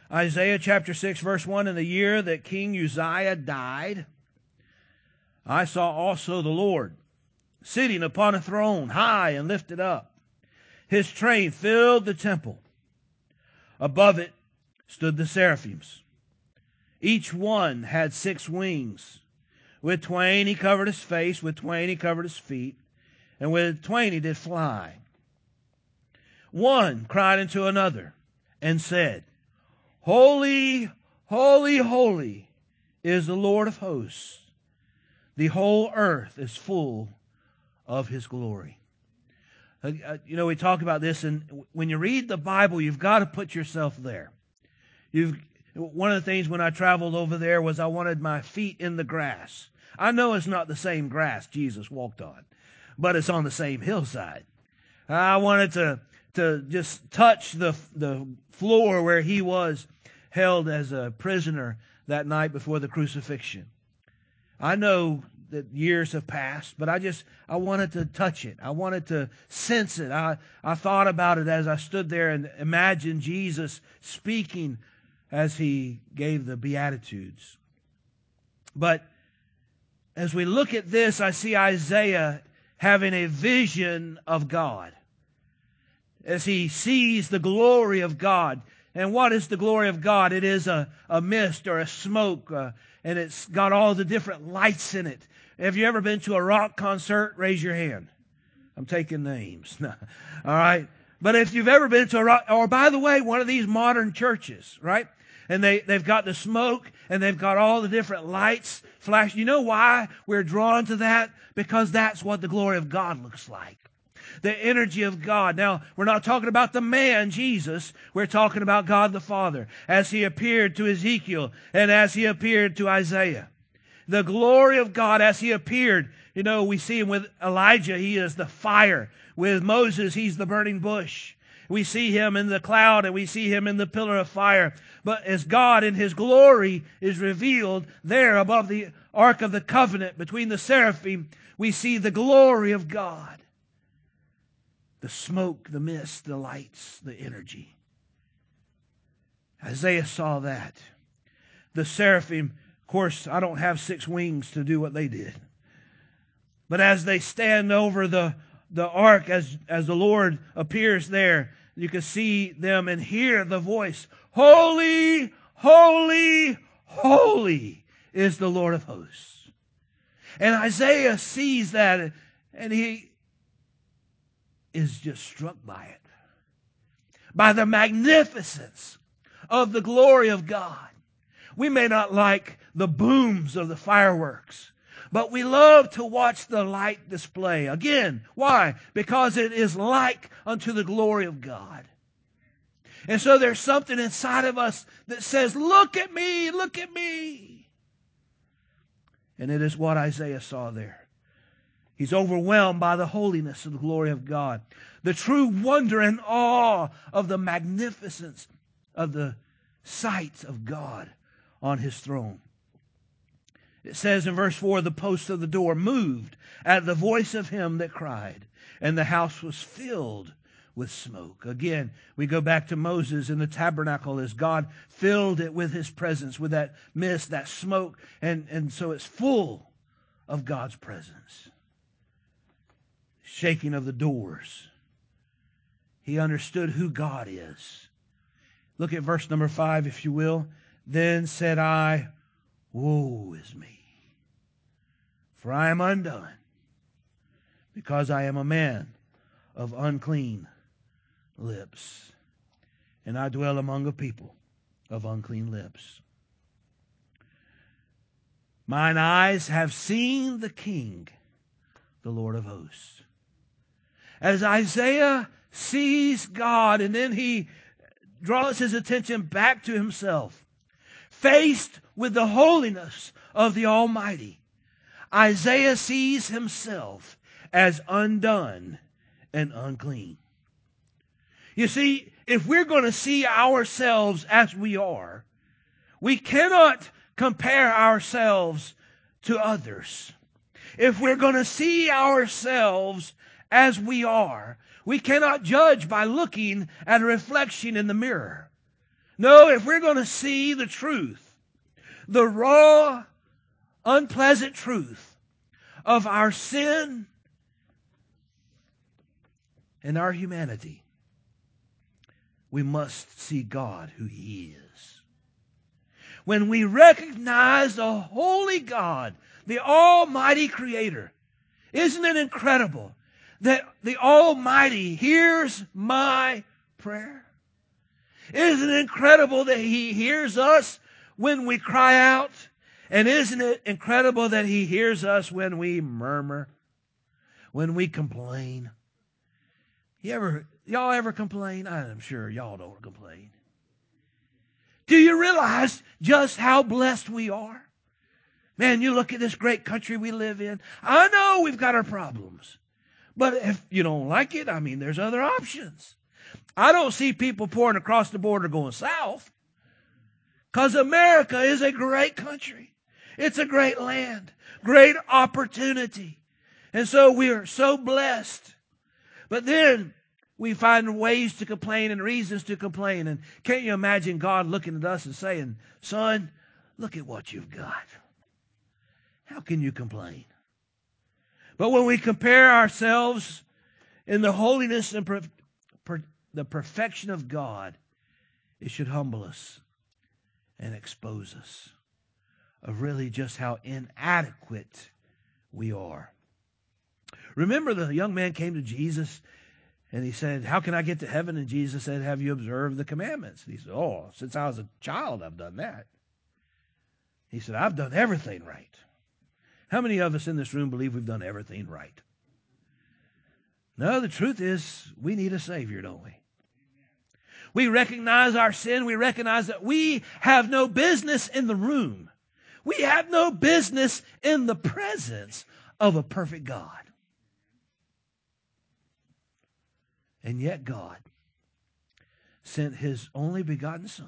Isaiah chapter 6 verse 1, in the year that King Uzziah died, I saw also the Lord sitting upon a throne, high and lifted up. His train filled the temple. Above it stood the seraphims. Each one had 6 wings. With twain he covered his face, with twain he covered his feet, and with twain he did fly. One cried unto another and said, Holy, holy, holy is the Lord of hosts. The whole earth is full of his glory. We talk about this, and when you read the Bible, you've got to put yourself there. One of the things when I traveled over there was I wanted my feet in the grass. I know it's not the same grass Jesus walked on, but it's on the same hillside. I wanted to just touch the floor where he was held as a prisoner that night before the crucifixion. I know that years have passed, but I wanted to touch it. I wanted to sense it. I thought about it as I stood there and imagined Jesus speaking as he gave the Beatitudes. But as we look at this, I see Isaiah having a vision of God as he sees the glory of God. And what is the glory of God? It is a mist or a smoke, and it's got all the different lights in it. Have you ever been to a rock concert? Raise your hand. I'm taking names. All right. But if you've ever been to a rock, or by the way, one of these modern churches, right? And they've got the smoke and they've got all the different lights flash. You know why we're drawn to that? Because that's what the glory of God looks like. The energy of God. Now, we're not talking about the man, Jesus. We're talking about God the Father as he appeared to Ezekiel and as he appeared to Isaiah. The glory of God as he appeared. We see him with Elijah. He is the fire. With Moses, he's the burning bush. We see him in the cloud and we see him in the pillar of fire. But as God in his glory is revealed there above the Ark of the Covenant between the seraphim, we see the glory of God. The smoke, the mist, the lights, the energy. Isaiah saw that. The seraphim, of course, I don't have 6 wings to do what they did. But as they stand over the ark, as the Lord appears there, you can see them and hear the voice, Holy, holy, holy is the Lord of hosts. And Isaiah sees that and he is just struck by it. By the magnificence of the glory of God. We may not like the booms of the fireworks, but we love to watch the light display. Again, why? Because it is like unto the glory of God. And so there's something inside of us that says, look at me, look at me. And it is what Isaiah saw there. He's overwhelmed by the holiness of the glory of God. The true wonder and awe of the magnificence of the sight of God on his throne. It says in verse 4, the posts of the door moved at the voice of him that cried, and the house was filled with smoke. Again, we go back to Moses in the tabernacle as God filled it with his presence, with that mist, that smoke, and so it's full of God's presence. Shaking of the doors. He understood who God is. Look at verse number 5, if you will. Then said I, woe is me, for I am undone, because I am a man of unclean lips, and I dwell among a people of unclean lips. Mine eyes have seen the King, the Lord of hosts. As Isaiah sees God, and then he draws his attention back to himself, faced with the holiness of the Almighty, Isaiah sees himself as undone and unclean. You see, if we're going to see ourselves as we are, we cannot compare ourselves to others. If we're going to see ourselves as we are, we cannot judge by looking at a reflection in the mirror. No, if we're going to see the truth, the raw, unpleasant truth of our sin and our humanity, we must see God who He is. When we recognize the holy God, the Almighty Creator, isn't it incredible that the Almighty hears my prayer? Isn't it incredible that He hears us when we cry out? And isn't it incredible that He hears us when we murmur, when we complain? Y'all ever complain? I'm sure y'all don't complain. Do you realize just how blessed we are? Man, you look at this great country we live in. I know we've got our problems. But if you don't like it, there's other options. I don't see people pouring across the border going south. Because America is a great country. It's a great land. Great opportunity. And so we are so blessed. But then we find ways to complain and reasons to complain. And can't you imagine God looking at us and saying, son, look at what you've got. How can you complain? But when we compare ourselves in the holiness and the perfection of God, it should humble us and expose us of really just how inadequate we are. Remember, the young man came to Jesus and he said, how can I get to heaven? And Jesus said, have you observed the commandments? And he said, since I was a child, I've done that. He said, I've done everything right. How many of us in this room believe we've done everything right? No, the truth is we need a Savior, don't we? We recognize our sin. We recognize that we have no business in the room. We have no business in the presence of a perfect God. And yet God sent His only begotten Son.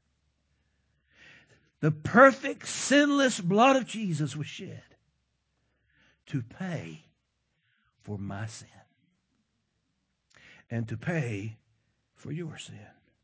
The perfect, sinless blood of Jesus was shed to pay for my sin and to pay for your sin.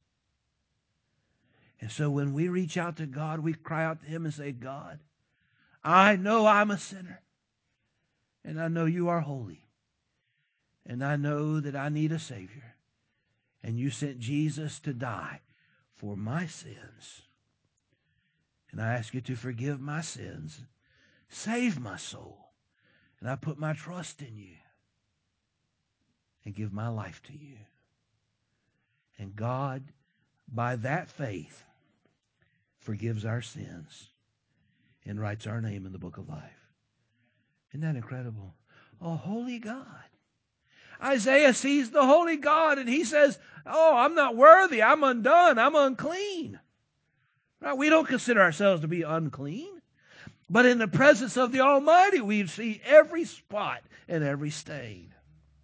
And so when we reach out to God, we cry out to Him and say, God, I know I'm a sinner, and I know you are holy, and I know that I need a Savior, and you sent Jesus to die for my sins. And I ask you to forgive my sins, save my soul, and I put my trust in you and give my life to you. And God, by that faith, forgives our sins and writes our name in the book of life. Isn't that incredible? A holy God. Isaiah sees the holy God and he says, I'm not worthy. I'm undone. I'm unclean. Right? We don't consider ourselves to be unclean. But in the presence of the Almighty, we see every spot and every stain.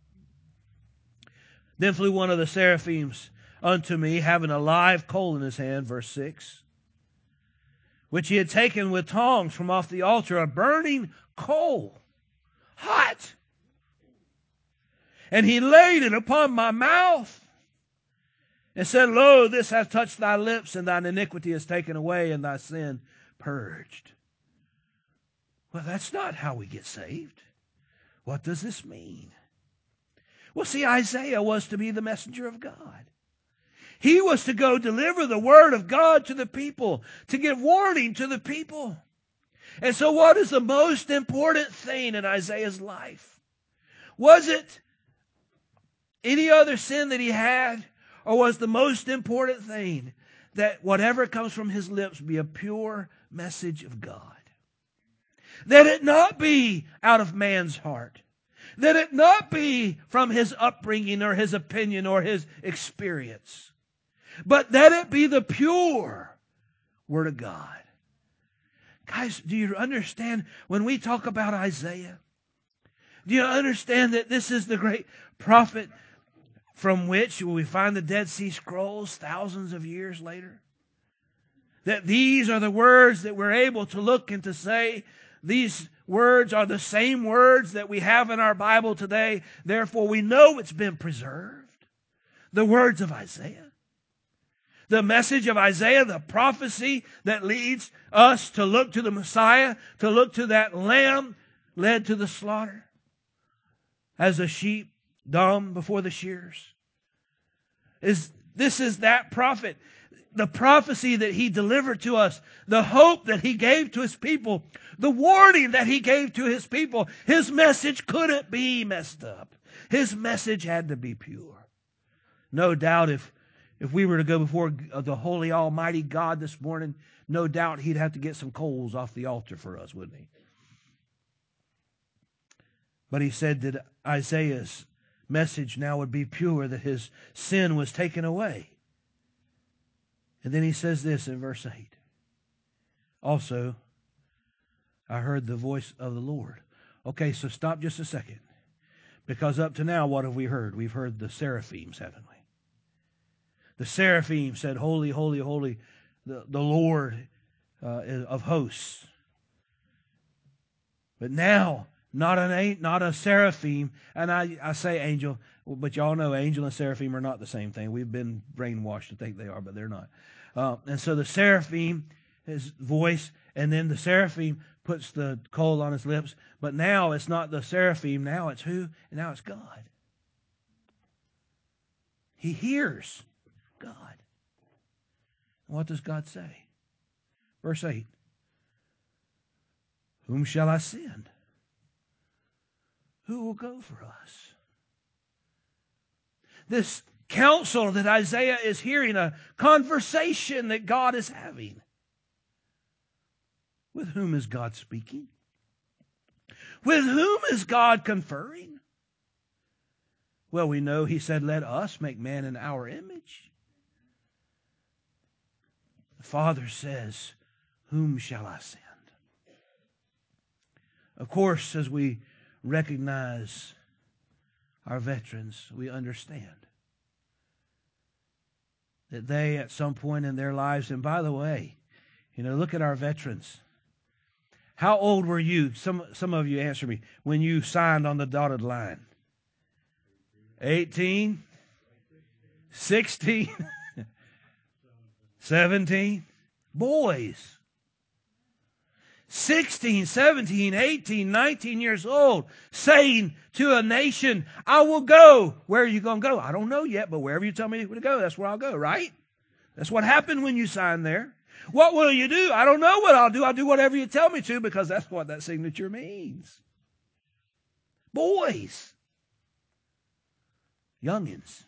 Then flew one of the seraphims unto me, having a live coal in his hand, verse 6, which he had taken with tongs from off the altar, a burning coal, hot. And he laid it upon my mouth and said, Lo, this hath touched thy lips, and thine iniquity is taken away, and thy sin purged. Well, that's not how we get saved. What does this mean? Well, see, Isaiah was to be the messenger of God. He was to go deliver the word of God to the people, to give warning to the people. And so what is the most important thing in Isaiah's life? Was it any other sin that he had, or was the most important thing that whatever comes from his lips be a pure message of God? That it not be out of man's heart. That it not be from his upbringing or his opinion or his experience. But that it be the pure Word of God. Guys, do you understand when we talk about Isaiah? Do you understand that this is the great prophet from which we find the Dead Sea Scrolls thousands of years later? That these are the words that we're able to look and to say, these words are the same words that we have in our Bible today. Therefore, we know it's been preserved. The words of Isaiah. The message of Isaiah, the prophecy that leads us to look to the Messiah, to look to that lamb led to the slaughter as a sheep dumb before the shears. This is that prophet. The prophecy that he delivered to us, the hope that he gave to his people, the warning that he gave to his people. His message couldn't be messed up. His message had to be pure. No doubt if we were to go before the holy almighty God this morning, no doubt he'd have to get some coals off the altar for us, wouldn't he? But he said that Isaiah's message now would be pure, that his sin was taken away. And then he says this in verse 8. Also, I heard the voice of the Lord. Okay, so stop just a second. Because up to now, what have we heard? We've heard the seraphims, haven't we? The seraphim said, holy, holy, holy, the Lord of hosts. But now, not a seraphim, and I say angel, but y'all know angel and seraphim are not the same thing. We've been brainwashed to think they are, but they're not. And so the seraphim, his voice, and then the seraphim puts the coal on his lips. But now it's not the seraphim. Now it's who? And now it's God. He hears God. What does God say? Verse 8. Whom shall I send? Who will go for us? This counsel that Isaiah is hearing, a conversation that God is having. With whom is God speaking? With whom is God conferring? Well, we know he said, let us make man in our image. The Father says, whom shall I send? Of course, as we recognize our veterans, we understand that they at some point in their lives, and by the way, look at our veterans. How old were you? Some of you answer me. When you signed on the dotted line? 18? 16? 17? Boys. 16, 17, 18, 19 years old, saying to a nation, I will go. Where are you going to go? I don't know yet, but wherever you tell me to go, that's where I'll go, right? That's what happened when you signed there. What will you do? I don't know what I'll do. I'll do whatever you tell me to, because that's what that signature means. Boys. Youngins.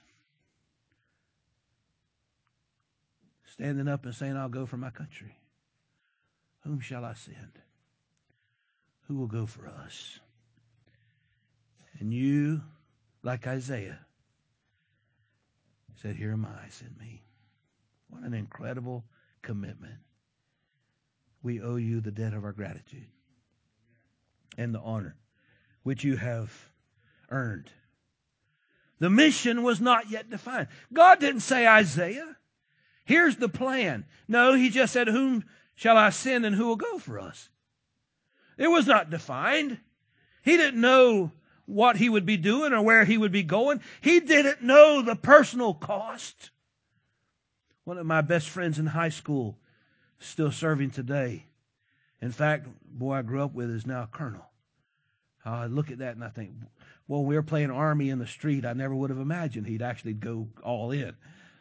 Standing up and saying, I'll go for my country. Whom shall I send? Who will go for us? And you, like Isaiah, said, here am I, send me. What an incredible commitment. We owe you the debt of our gratitude and the honor which you have earned. The mission was not yet defined. God didn't say, Isaiah, here's the plan. No, he just said, whom shall I send and who will go for us? It was not defined. He didn't know what he would be doing or where he would be going. He didn't know the personal cost. One of my best friends in high school, still serving today. In fact, boy I grew up with is now a colonel. I look at that and I think, well, we were playing Army in the street. I never would have imagined he'd actually go all in.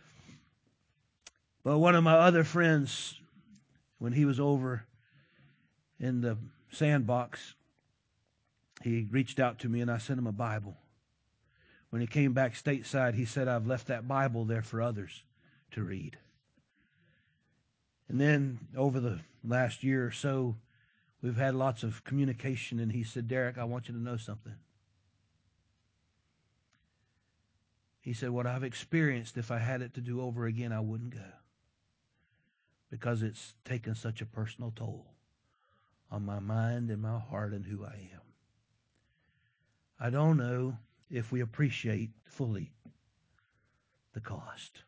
But one of my other friends, when he was over in the sandbox, he reached out to me and I sent him a Bible. When he came back stateside, he said, I've left that Bible there for others to read. And then over the last year or so, we've had lots of communication, and he said, Derek, I want you to know something. He said, what I've experienced, if I had it to do over again, I wouldn't go. Because it's taken such a personal toll on my mind and my heart and who I am. I don't know if we appreciate fully the cost,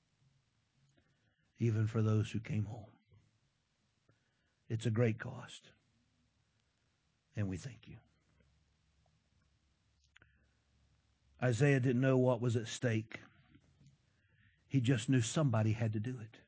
even for those who came home. It's a great cost, and we thank you. Isaiah didn't know what was at stake. He just knew somebody had to do it.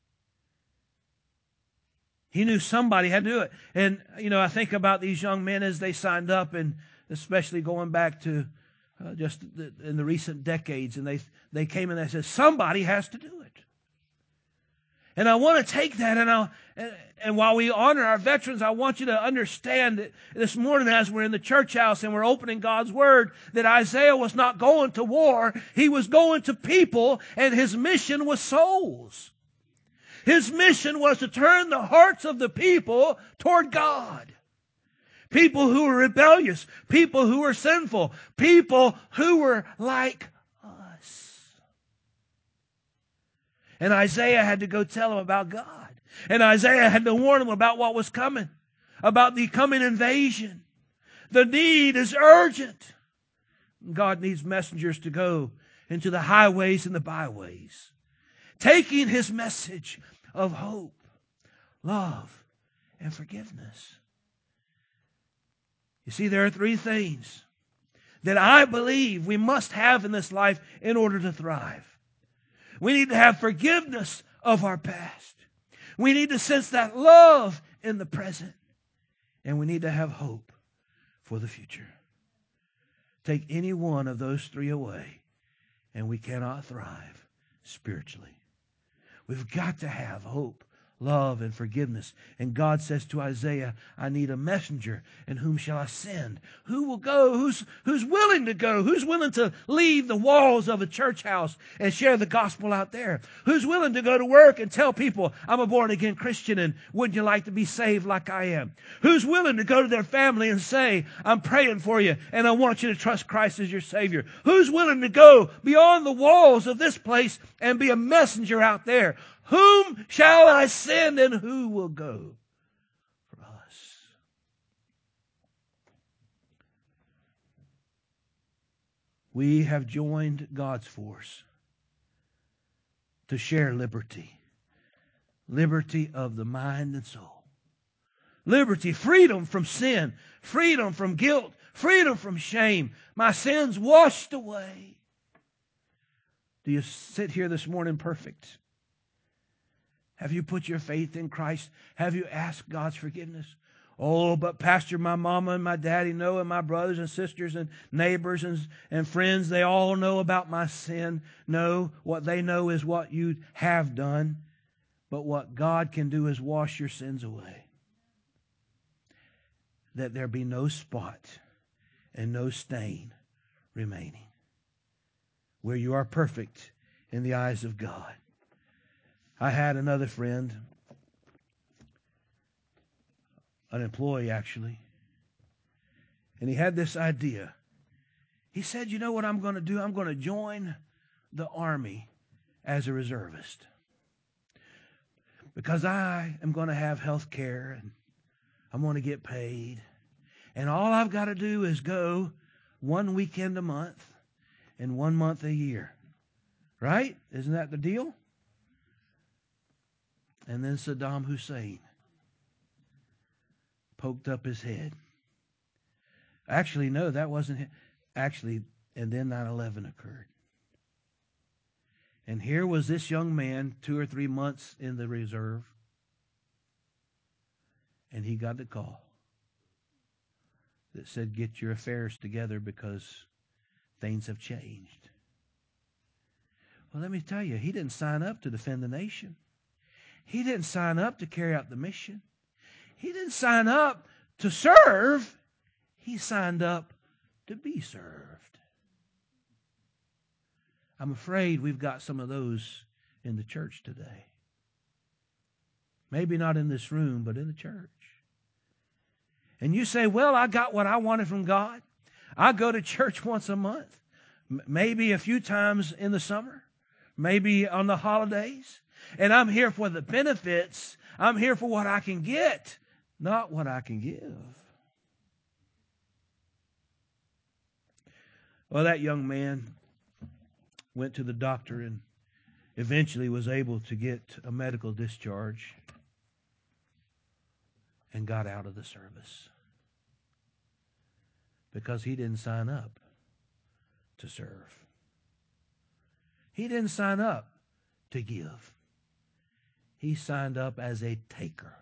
He knew somebody had to do it. And, I think about these young men as they signed up, and especially going back to in the recent decades, and they came and they said, somebody has to do it. And I want to take that, and while we honor our veterans, I want you to understand that this morning as we're in the church house and we're opening God's Word, that Isaiah was not going to war. He was going to people, and his mission was souls. His mission was to turn the hearts of the people toward God. People who were rebellious, people who were sinful, people who were like us. And Isaiah had to go tell them about God. And Isaiah had to warn them about what was coming, about the coming invasion. The need is urgent. God needs messengers to go into the highways and the byways, taking his message of hope, love, and forgiveness. You see, there are three things that I believe we must have in this life in order to thrive. We need to have forgiveness of our past. We need to sense that love in the present. And we need to have hope for the future. Take any one of those three away, and we cannot thrive spiritually. We've got to have hope, love, and forgiveness. And God says to Isaiah, I need a messenger, and whom shall I send? Who will go? Who's willing to go? Who's willing to leave the walls of a church house and share the gospel out there? Who's willing to go to work and tell people, I'm a born-again Christian, and wouldn't you like to be saved like I am? Who's willing to go to their family and say, I'm praying for you, and I want you to trust Christ as your Savior? Who's willing to go beyond the walls of this place and be a messenger out there? Whom shall I send, and who will go for us? We have joined God's force to share liberty. Liberty of the mind and soul. Liberty, freedom from sin, freedom from guilt, freedom from shame. My sins washed away. Do you sit here this morning perfect? Have you put your faith in Christ? Have you asked God's forgiveness? Oh, but Pastor, my mama and my daddy know, and my brothers and sisters and neighbors and friends, they all know about my sin. No, what they know is what you have done. But what God can do is wash your sins away. That there be no spot and no stain remaining. Where you are perfect in the eyes of God. I had another friend, an employee actually, and he had this idea. He said, you know what I'm going to do? I'm going to join the Army as a reservist. Because I am going to have health care, and I'm going to get paid. And all I've got to do is go one weekend a month and 1 month a year. Right? Isn't that the deal? And then Saddam Hussein poked up his head. Actually, no, that wasn't him. Actually, and then 9/11 occurred. And here was this young man, 2 or 3 months in the reserve, and he got the call that said, get your affairs together because things have changed. Well, let me tell you, he didn't sign up to defend the nation. He didn't sign up to carry out the mission. He didn't sign up to serve. He signed up to be served. I'm afraid we've got some of those in the church today. Maybe not in this room, but in the church. And you say, well, I got what I wanted from God. I go to church once a month, maybe a few times in the summer, maybe on the holidays. And I'm here for the benefits. I'm here for what I can get, not what I can give. Well, that young man went to the doctor and eventually was able to get a medical discharge and got out of the service because he didn't sign up to serve. He didn't sign up to give. He signed up as a taker.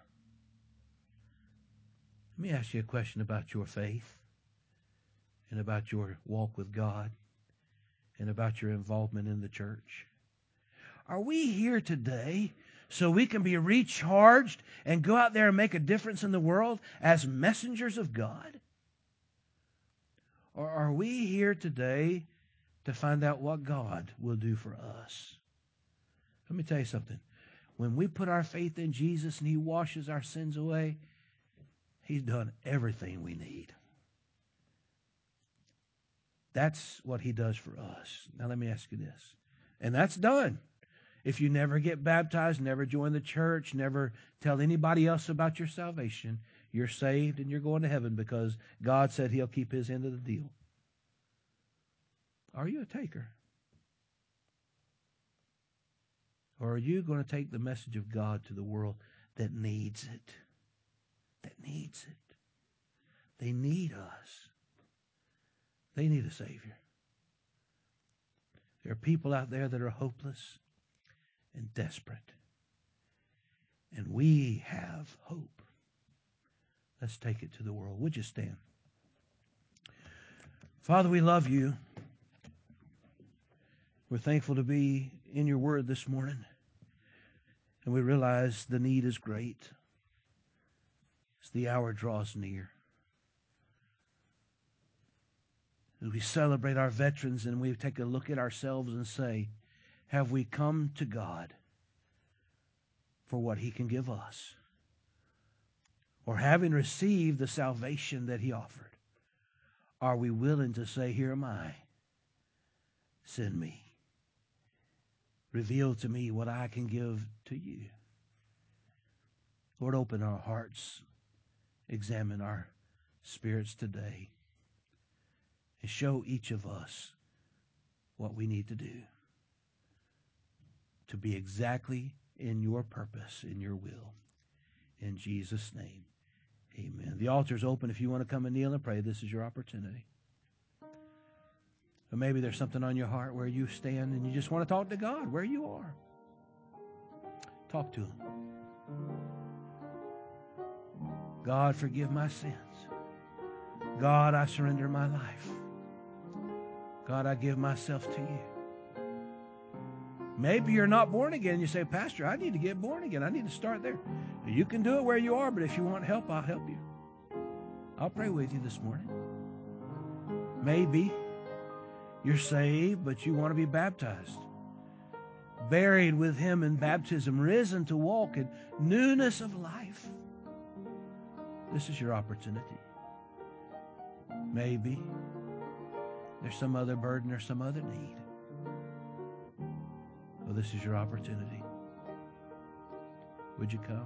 Let me ask you a question about your faith and about your walk with God and about your involvement in the church. Are we here today so we can be recharged and go out there and make a difference in the world as messengers of God? Or are we here today to find out what God will do for us? Let me tell you something. When we put our faith in Jesus and He washes our sins away, He's done everything we need. That's what He does for us. Now let me ask you this. And that's done. If you never get baptized, never join the church, never tell anybody else about your salvation, you're saved and you're going to heaven because God said He'll keep His end of the deal. Are you a taker? Or are you going to take the message of God to the world that needs it? That needs it. They need us. They need a Savior. There are people out there that are hopeless and desperate. And we have hope. Let's take it to the world. Would you stand? Father, we love You. We're thankful to be in Your Word this morning. And we realize the need is great as the hour draws near. As we celebrate our veterans and we take a look at ourselves and say, have we come to God for what He can give us? Or having received the salvation that He offered, are we willing to say, here am I, send me. Reveal to me what I can give to You. Lord, open our hearts, examine our spirits today, and show each of us what we need to do to be exactly in Your purpose, in Your will. In Jesus' name, amen. The altar's open. If you want to come and kneel and pray, this is your opportunity. Or maybe there's something on your heart where you stand and you just want to talk to God where you are. Talk to Him. God, forgive my sins. God, I surrender my life. God, I give myself to You. Maybe you're not born again. You say, Pastor, I need to get born again. I need to start there. You can do it where you are, but if you want help, I'll help you. I'll pray with you this morning. Maybe you're saved, but you want to be baptized. Buried with Him in baptism, risen to walk in newness of life. This is your opportunity. Maybe there's some other burden or some other need. Well, this is your opportunity. Would you come?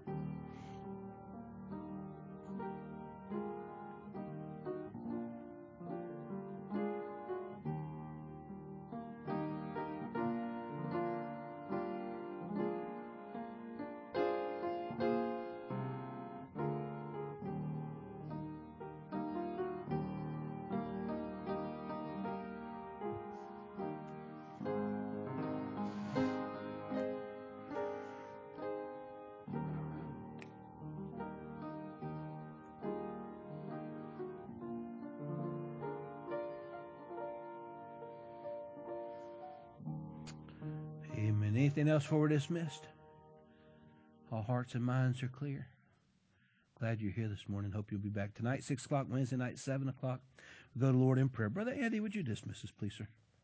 Amen. Anything else before we're dismissed? All hearts and minds are clear. Glad you're here this morning. Hope you'll be back tonight, 6 o'clock, Wednesday night, 7 o'clock. We'll go to the Lord in prayer. Brother Andy, would you dismiss us, please, sir?